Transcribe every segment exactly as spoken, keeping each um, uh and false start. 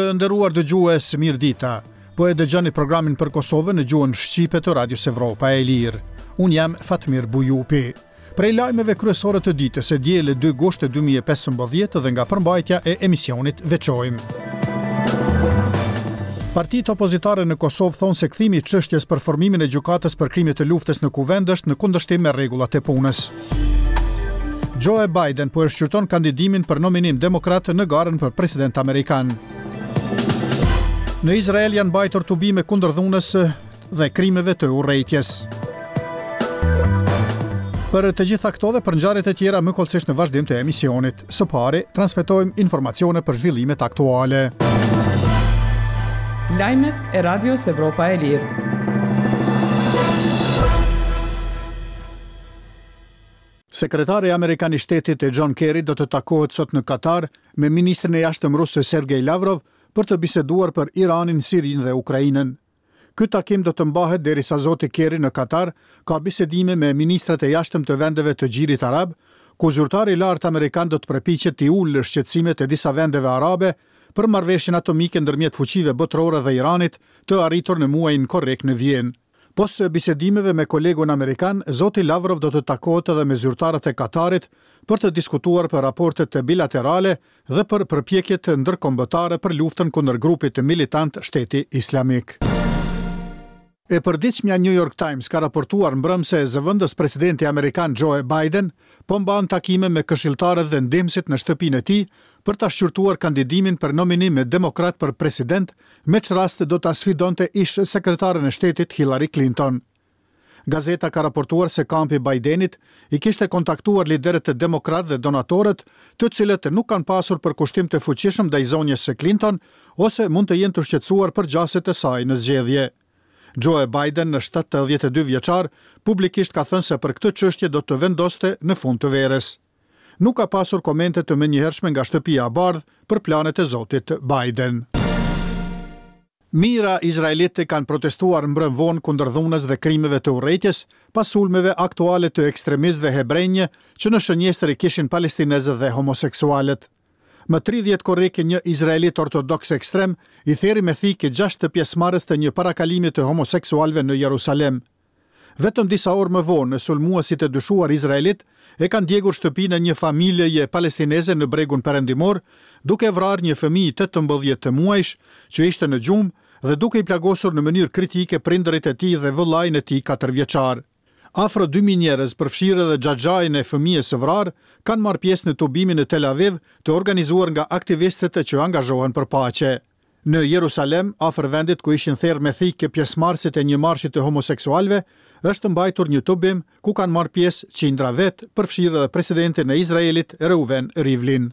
Të nderuar dëgjues, mirë dita. Po e dëgjoni programin për Kosovën në gjuhën shqipe të Radios Evropa e Lirë. Unë jam Fatmir Bujupi. Prej lajmeve kryesore të ditës e diele dy gusht dy mijë e pesëmbëdhjetë dhe nga përmbajtja e emisionit veçojmë. Partitë opozitare në Kosovë thonë se kthimi i çështjes për formimin e gjykatës për krime të luftës në kuvend është në kundërshtim me rregullat e punës. Joe Biden po e shqyrton kandidimin për nominim demokrat në garën për president amerikan. Në Izrael janë mbajtur tubime kundër dhunës dhe krimeve të urrejtjes. Për të gjitha këto dhe për ngjarjet e tjera më kollësisht në vazhdim të emisionit. Së pari, transmetojmë informacione për zhvillimet aktuale. Lajmet e Radios Evropa e Lirë. Sekretari Amerikan i Shtetit e John Kerry do të takohet sot në Katar me ministrin e jashtëm rus Sergej Lavrov për të biseduar për Iranin, Sirinë dhe Ukrainën. Ky takim do të mbahet derisa zoti Kerry në Katar ka bisedime me ministrat e jashtëm të vendeve të Gjirit Arab, ku zyrtari i lartë amerikan do të përpiqet të ulë shqetësimet e disa vendeve arabe për marrëveshjen atomike ndërmjet fuqive botërore dhe Iranit të arritur në muajin korrekt në Vjenë. Pos bisedimeve me kolegun amerikan, zoti Lavrov do të takohet edhe me zyrtarët e Katarit për të diskutuar për raportet bilaterale dhe për përpjekjet ndërkombëtare për luftën kundër grupit të militant Shteti Islamik. E përditshmja New York Times ka raportuar mbrëm se zëvendës presidenti amerikan Joe Biden po mban takime me këshilltarët dhe ndihmësit në shtëpinë e tij për ta shqyrtuar kandidimin për nominim me demokrat për president, me që rast do ta sfidonte ish sekretaren e shtetit Hillary Clinton. Gazeta ka raportuar se kampi Bidenit i kishte kontaktuar liderët e demokrat dhe donatorët, të cilët nuk kanë pasur përkushtim të fuqishëm ndaj zonjës së Clinton ose mund të jenë të shqetësuar për gjaset e saj në zgjedhje. Joe Biden, në shtatëdhjetë e dy vjeçar, publikisht ka thënë se për këtë çështje do të vendoste në fund të verës. Nuk ka pasur komente të menjëhershme nga shtëpia e bardhë për planet e zotit Biden. Mijëra izraelite kanë protestuar mbrëm vonë kundër dhunës dhe krimeve të urrejtjes pas sulmeve aktuale të ekstremistëve hebrejnë që në shënjestër i kishin palestinezët dhe homoseksualet. Më tridhjetë korreke një izraelit ortodoks ekstrem i theri me thikë gjashtë pjesëmarrës të një parakalimi të homoseksualëve në Jerusalem. Vetëm disa orë më vonë, sulmuesit e dyshuar izraelit e kanë djegur shtëpinë e një familjeje palestineze në bregun perëndimor, duke vrarë një fëmijë tetëmbëdhjetë të muajsh që ishte në gjumë dhe duke i plagosur në mënyrë kritike prindërit e tij dhe vëllain e tij katër vjeçar. Afro dy mijë njerëz, përfshirë edhe xhaxhain e fëmijës së vrarë, kanë marrë pjesë në tubimin në Tel Aviv të organizuar nga aktivistët që angazhohen për paqe. Në Jerusalem, afër vendit ku ishin therrë me thikë pjesëmarrësit e një marshi të homoseksualëve, është mbajtur një tubim ku kanë marrë pjesë qindra vetë, përfshirë edhe presidentin e Izraelit Reuven Rivlin.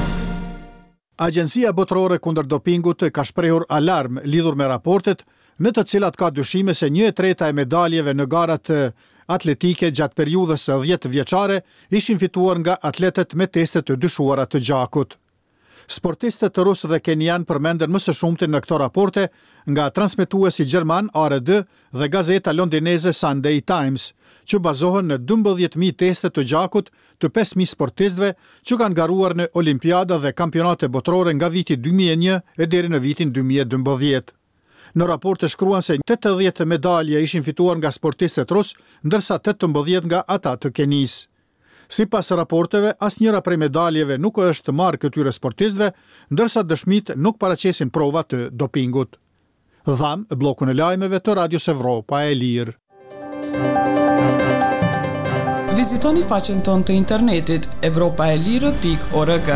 Agjencia Botërore kundër dopingut ka shprehur alarm lidhur me raportet në të cilat ka dyshime se një e treta e medaljeve në garat atletike gjatë periudhës së dhjetë vjeçare ishin fituar nga atletët me teste të dyshuara të gjakut. Sportistët rusë dhe kenian përmenden më së shumti në këto raporte nga transmetuesi gjerman R D dhe gazeta londineze Sunday Times, që bazohen në dymbëdhjetë mijë teste të gjakut të pesë mijë sportistëve që kanë garuar në olimpiada dhe kampionate botërore nga viti dy mijë e një e deri në vitin dy mijë e dymbëdhjetë. Në raporte shkruan se tetëdhjetë medalje ishin fituar nga sportistët rusë, ndërsa tetëmbëdhjetë nga ata të Kenisë. Sipas raporteve, asnjëra prej medaljeve nuk është marrë këtyre sportistëve, ndërsa dëshmitë nuk paraqesin prova të dopingut. Dham bllokun e lajmeve të Radios Evropa e Lirë. Vizitoni faqen tonë të internetit evropaelire pikë org.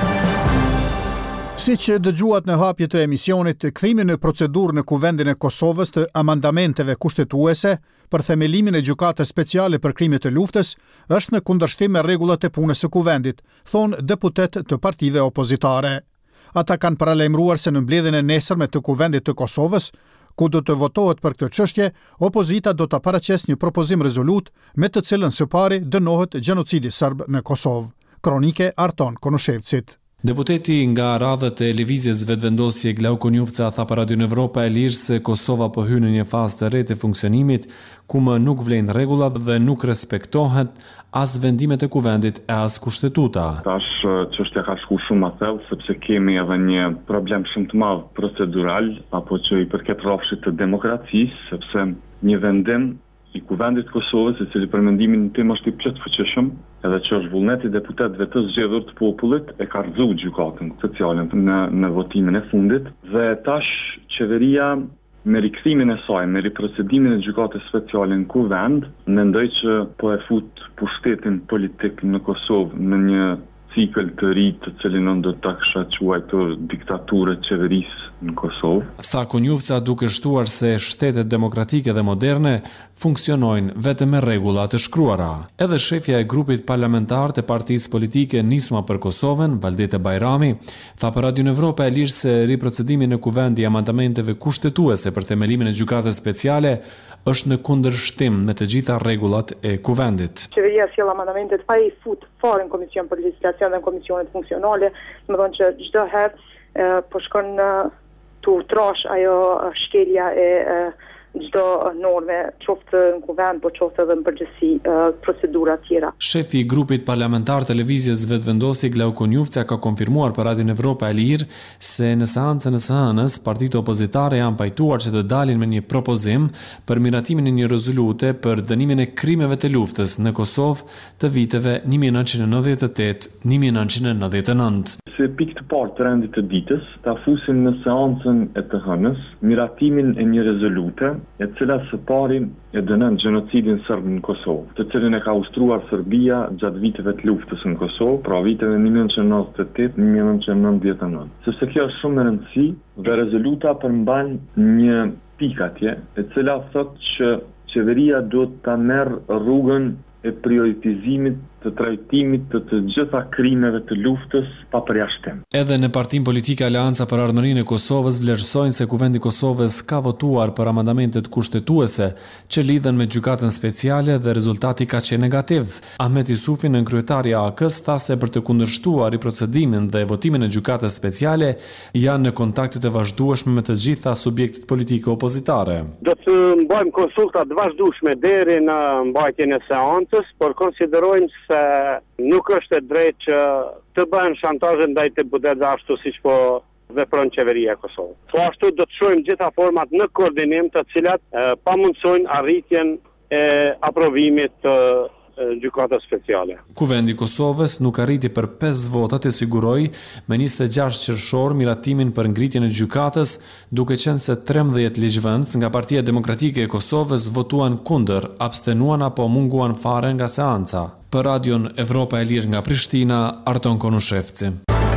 Si që dëgjuat në hapje të emisionit, kthimi në procedurë në kuvendin e Kosovës të amandamenteve kushtetuese për themelimin e gjykatës speciale për krime të luftës është në kundërshtim me rregullat e punës së kuvendit, thonë deputet të partive opozitare. Ata kanë paralajmëruar se në mbledhjen e nesërme të kuvendit të Kosovës, ku do të votohet për këtë çështje, opozita do të paraqesë një propozim rezolut me të cilën së pari dënohet gjenocidi serb në Kosovë. Kronike Arton Konushevcit. Deputeti nga radhët e lëvizjes vetëvendosje Glauko Njufca tha për Radio Evropa e Lirë se Kosova po hyn në një fazë të re të funksionimit ku më nuk vlen rregullat dhe nuk respektohet as vendimet e kuvendit e as kushtetuta. Tash çështja ka shku shumë më thellë sepse kemi edhe një problem shumë të madh procedural apo që i përket rrafshit të demokracisë, sepse një vendim i kuvendit Kosovës, i cili për mendimin tim është i plot fuqishëm, edhe që është vullneti deputetëve të zgjedhur të popullit, e ka rrëzuar gjykatën sociale në në votimin e fundit dhe tash qeveria me rikthimin e saj, me riprocedimin e gjykatës speciale në kuvend, mendoj që po e fut pushtetin politik në Kosovë në një cikël të ri të cilin unë do ta kisha quajtur diktaturë qeverisë në Kosovë. Tha Konjufca duke shtuar se shtetet demokratike dhe moderne funksionojnë vetëm me rregulla të shkruara. Edhe shefja e grupit parlamentar të partisë politike Nisma për Kosovën, Valdete Bajrami, tha për Radio Evropa e Lirë se riprocedimi në kuvend i amendamenteve kushtetuese për themelimin e gjykatës speciale është në kundërshtim me të gjitha rregullat e kuvendit. Qeveria sjell amendamentet pa i fut fare në komision për legislacion dhe në komisionet funksionale, më thonë që çdo herë po shkon tu trash ajo shkelja e çdo norme, qoftë në kuvend, po qoftë edhe në përgjithësi procedura tjera. Shefi i grupit parlamentar televizjes vetëvendosje Glauko Njufca ka konfirmuar për Radio Evropa e Lirë se në seancën e së hënës partitë opozitare janë pajtuar që të dalin me një propozim për miratimin e një rezolute për dënimin e krimeve të luftës në Kosovë të viteve një mijë nëntëqind e nëntëdhjetë e tetë - një mijë nëntëqind e nëntëdhjetë e nëntë. Se pikë të parë të rendit të ditës, ta fusim në seancën e të hënës miratimin e një rezolute e cila së pari e dënon gjenocidin serb në Kosovë, të cilin e ka ustruar Serbia gjatë viteve të luftës në Kosovë, pra viteve një mijë nëntëqind e nëntëdhjetë e tetë - një mijë nëntëqind e nëntëdhjetë e nëntë. Sepse kjo është shumë e rëndësishme dhe rezoluta përmban një pikë atje, e cila thotë që qeveria duhet ta merr rrugën e prioritizimit të trajtimit të të gjitha krimeve të luftës pa përjashtim. Edhe në Partinë Politike Aleanca për Ardhmërinë e Kosovës vlerësojnë se Kuvendi i Kosovës ka votuar për amendamentet kushtetuese që lidhen me gjykatën speciale dhe rezultati ka qenë negativ. Ahmet Isufi, në kryetari A K-s, tha se për të kundërshtuar riprocedimin dhe votimin e gjykatës speciale janë në kontaktet e vazhdueshme me të gjitha subjektet politike opozitare. Do të mbajmë konsulta të vazhdueshme deri në mbajtjen e seancës, por konsiderojmë se nuk është e drejtë që të bëhen shantazhe ndaj deputetëve ashtu siç po vepron qeveria e Kosovës. Po ashtu do të shohim gjitha format në koordinim të cilat pamundsojnë arritjen e aprovimit të gjykatës speciale. Kuvendi i Kosovës nuk arriti për pesë vota të siguroi me njëzet e gjashtë qershor miratimin për ngritjen e gjykatës, duke qenë se trembëdhjetë ligjvënës nga Partia Demokratike e Kosovës votuan kundër, abstenuan apo munguan fare nga seanca. Për Radion Evropa e Lirë nga Prishtina, Arton Konushevci.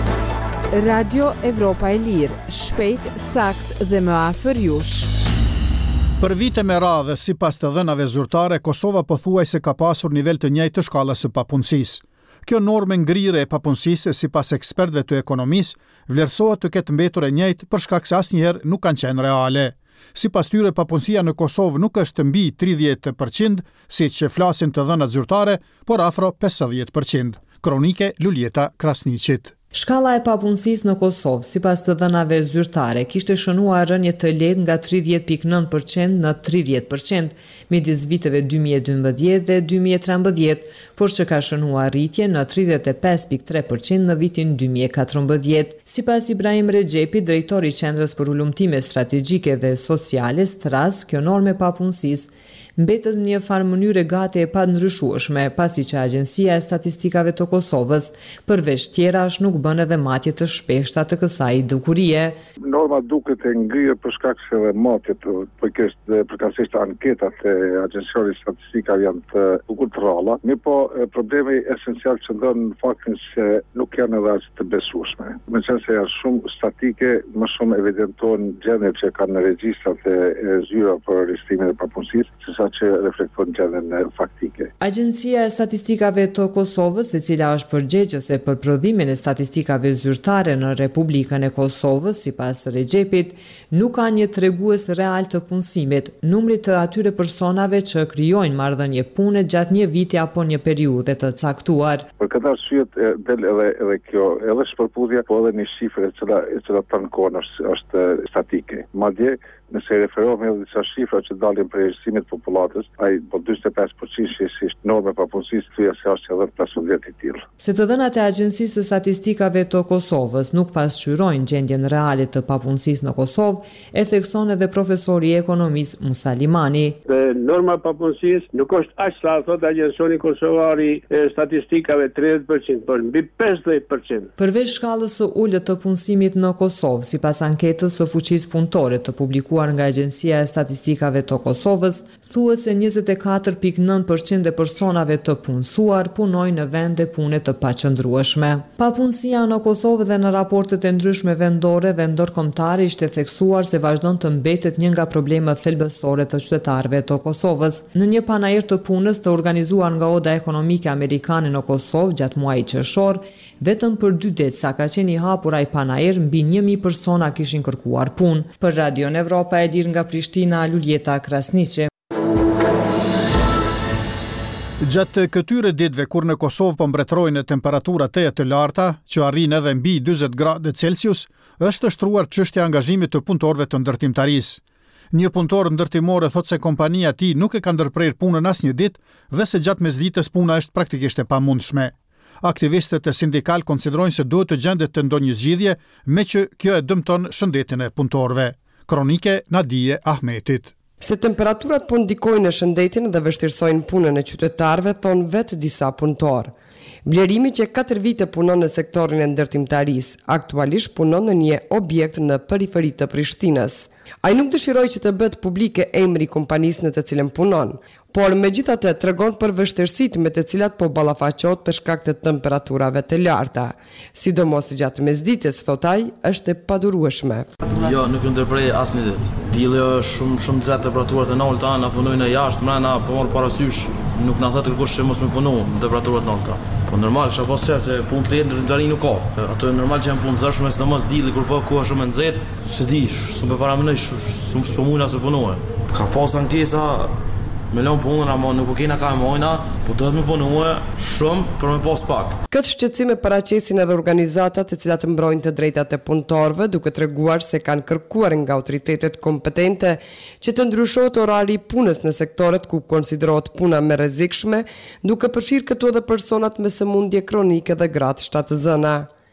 Radio Evropa e Lirë, shpejt, sakt dhe më afër jush. Për vite me radhë, sipas të dhënave zyrtare, Kosova pothuajse ka pasur nivel të njëjtë të shkallës së papunësisë. Kjo normë ngrirje e papunësisë, sipas ekspertëve të ekonomisë, vlerësohet të ketë mbetur e njëjtë për shkak se asnjëherë nuk kanë qenë reale. Sipas tyre, papunësia në Kosovë nuk është mbi tridhjetë përqind, siç që flasin të dhënat zyrtare, por afro pesëdhjetë përqind. Kronike Luljeta Krasniqit. Shkalla e papunësisë në Kosovë, sipas të dhënave zyrtare, kishte shënuar rënje të lehtë nga tridhjetë pikë nëntë përqind në tridhjetë përqind midis viteve dy mijë e dymbëdhjetë dhe dy mijë e trembëdhjetë, por që ka shënuar rritje në tridhjetë e pesë pikë tre përqind në vitin dy mijë e katërmbëdhjetë. Sipas Ibrahim Rexhepi, drejtori i Qendrës për Ulëmtime Strategjike dhe Sociale, Stras, kjo normë e papunësisë mbetet në një farë mënyrë gati e pandryshueshme, pasi që Agjencia e Statistikave të Kosovës, përveç tjerash, nuk bën edhe matje të shpeshta të kësaj dukurie. Norma duket e ngrirë për shkak se edhe matjet përkatësisht anketat e Agjenciarit e Statistikave janë të bukur të rralla, mirë po problemi esencial qëndron në faktin se nuk janë edhe aq të besueshme. Me qenë se janë shumë statike, më shumë evidentojnë gjendjet që kanë në regjistrat e zyra për registrimin e papunësisë, sesa gjitha që reflektojnë gjendjen faktike. Agjencia e Statistikave të Kosovës, e cila është përgjegjëse për prodhimin e statistikave zyrtare në Republikën e Kosovës, sipas Regjepit, nuk ka një tregues real të punësimit, numrit të atyre personave që krijojnë marrëdhënie pune gjatë një viti apo një periudhe të caktuar. Për këtë arsye del edhe edhe kjo, edhe shpërpudhja, po edhe një shifër e cila e cila tonë kohën është është statike. Madje nëse referohemi edhe disa shifra që dalin për erësimit të popullatës, ai po njëzet e pesë përqind që është norma e papunësisë, thuja se është edhe pesëmbëdhjetë i tillë. Se të dhënat e Agjencisë së Statistikave të Kosovës nuk pasqyrojnë gjendjen reale të papunësisë në Kosovë, e thekson edhe profesori i ekonomisë Musa Limani. Dhe norma e papunësisë nuk është aq sa thot Agjencioni Kosovari e Statistikave tridhjetë përqind, por mbi pesëdhjetë përqind. Përveç shkallës së ulët të punësimit në Kosovë, sipas anketës së fuqisë punëtore të publikuar nga Agjencia e Statistikave të Kosovës, thuhet se njëzet e katër pikë nëntë përqind e personave të punësuar punojnë në vende pune të paqëndrueshme. Papunësia në Kosovë dhe në raportet e ndryshme vendore dhe ndërkombëtare ishte theksuar se vazhdon të mbetet një nga problemet thelbësore të qytetarëve të Kosovës. Në një panajër të punës të organizuar nga Oda Ekonomike Amerikane në Kosovë gjatë muajit qershor, vetëm për dy ditë sa ka qenë i hapur ai panajër, mbi një mijë persona kishin kërkuar punë. Për Radio Evropa e lir nga Prishtina, Luljeta Krasniqi. Gjatë këtyre ditëve kur në Kosovë po mbretërojnë temperatura teje të larta, që arrin edhe mbi dyzet gradë Celsius, është shtruar çështja e angazhimit të punëtorëve të ndërtimtarisë. Një punëtor ndërtimor thotë se kompania e tij nuk e ka ndërprer punën asnjë ditë dhe se gjatë mesditës puna është praktikisht e pamundshme. Aktivistët e sindikal konsiderojnë se duhet të gjendet të ndonjë zgjidhje, me që kjo e dëmton shëndetin e punëtorëve. Kronike Nadije Ahmetit. Se temperaturat po ndikojnë në shëndetin dhe vështirësojnë punën e qytetarëve, thonë vetë disa punëtorë. Blerimi që katër vite punon në sektorin e ndërtimtarisë, aktualisht punon në një objekt në periferi të Prishtinës. Ai nuk dëshiroi që të bëhet publike emri i kompanisë në të cilën punon, por megjithatë tregon për vështirësitë me të cilat po ballafaqohet për shkak të temperaturave të larta. Sidomos gjatë mesditës, thot ai, është e padurueshme. Jo, nuk u ndërprej asnjë ditë. Dielli është shumë shumë gjatë temperaturat e ulta, na punojnë në jashtë, mbrana po marr parasysh, nuk na thotë kërkush që mos më punu në temperaturat e ulta. Po normal, çfarë po se se punë të lehtë ndërtimi nuk ka. Ato normal që janë punë zëshme, sidomos dielli kur po ku është shumë e nxehtë, se di, s'u para mendoj, s'u s'po as të punoj. Ka pas ankesa me lënë punën, ama nuk po kena ka mojna, po do të më punue shumë për me pas pak. Këtë shqetësim e paraqesin edhe organizatat e cilat mbrojnë të drejtat e punëtorëve, duke treguar se kanë kërkuar nga autoritetet kompetente që të ndryshohet orari i punës në sektoret ku konsiderohet puna më rrezikshme, duke përfshirë këtu edhe personat me sëmundje kronike dhe gratë shtatëzëna.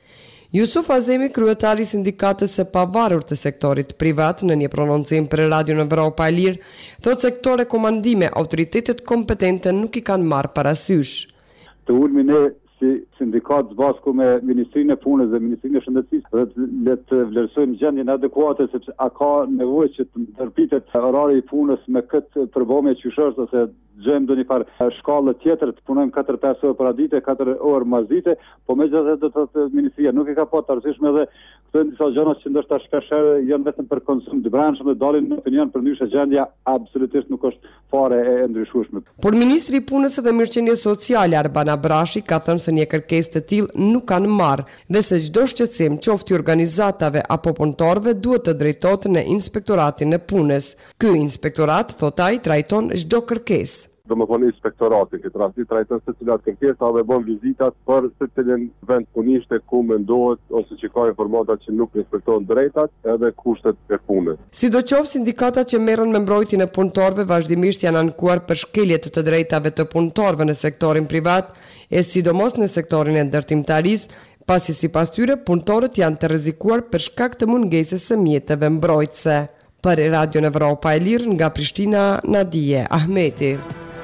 Jusuf Azemi, kryetari i sindikatës së pavarur të sektorit privat, në një prononcim për Radio Evropa e Lirë, thotë se këto komandime autoritetet kompetente nuk i kanë marrë parasysh. Të ulmi ne si sindikat zbasku me Ministrinë e Punës dhe Ministrinë e Shëndetësisë dhe të le të vlerësojmë gjendjen adekuate, sepse a ka nevojë që të ndërpritet orari i punës me këtë përballje që është, ose gjejmë ndonjë farë shkallë tjetër të punojmë katër pesë orë për ditë, katër orë mas dite, po megjithatë do të thotë ministria nuk e ka pa të rëndësishme edhe këto janë disa gjëra që ndoshta shpesh janë vetëm për konsum të brendshëm dhe dalin në opinion, përndryshe gjendja absolutisht nuk është fare e ndryshueshme. Por ministri i Punës dhe Mirëqenies Sociale Arban Abrashi ka thënë se një kërkesë të tillë nuk kanë marrë dhe se çdo shqetësim qoftë i organizatave apo punëtorëve duhet të drejtohet në Inspektoratin e Punës. Ky inspektorat, thot ai, trajton çdo kërkesë. Do më thonë inspektoratin, këtë rasti trajton se cilat kërkesa dhe bën vizitat për se cilin vend punishte ku mendohet ose që ka informata që nuk respektojnë drejtat edhe kushtet e punës. Sidoqoftë, sindikatat që merren me mbrojtjen e punëtorëve vazhdimisht janë ankuar për shkelje të të drejtave të punëtorëve në sektorin privat e sidomos në sektorin e ndërtimtarisë, pasi sipas tyre punëtorët janë të rrezikuar për shkak të mungesës së mjeteve mbrojtëse. Për Radio Evropa e Lirë nga Prishtina, Nadije Ahmeti.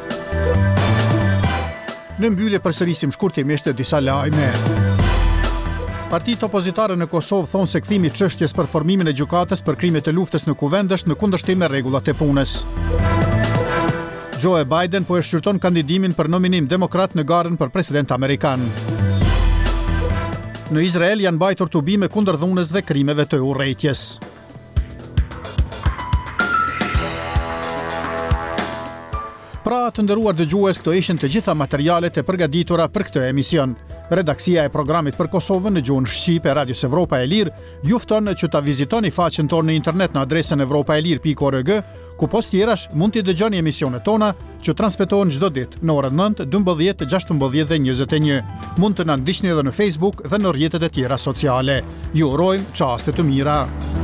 Në mbyllje përsërisim shkurtimisht disa lajme. Partitë opozitare në Kosovë thonë se kthimi i çështjes për formimin e gjykatës për krimet e luftës në kuvend është në kundërshtim me rregullat e punës. Joe Biden po e shqyrton kandidimin për nominim demokrat në garën për president amerikan. Në Izrael janë mbajtur tubime kundër dhunës dhe krimeve të urrejtjes. Pra të nderuar dëgjues, këto ishin të gjitha materialet e përgatitura për këtë emision. Redaksia e programit për Kosovën në gjuhën shqipe e Radios Evropa e Lirë ju fton që ta vizitoni faqen tonë në internet në adresën evropaelir pikë org, ku post tjerash mund t'i dëgjoni emisionet tona që transmetohen çdo ditë në orën nëntë, dymbëdhjetë, gjashtëmbëdhjetë dhe njëzet e një. Mund të na ndiqni edhe në Facebook dhe në rrjetet e tjera sociale. Ju urojmë çaste të mira.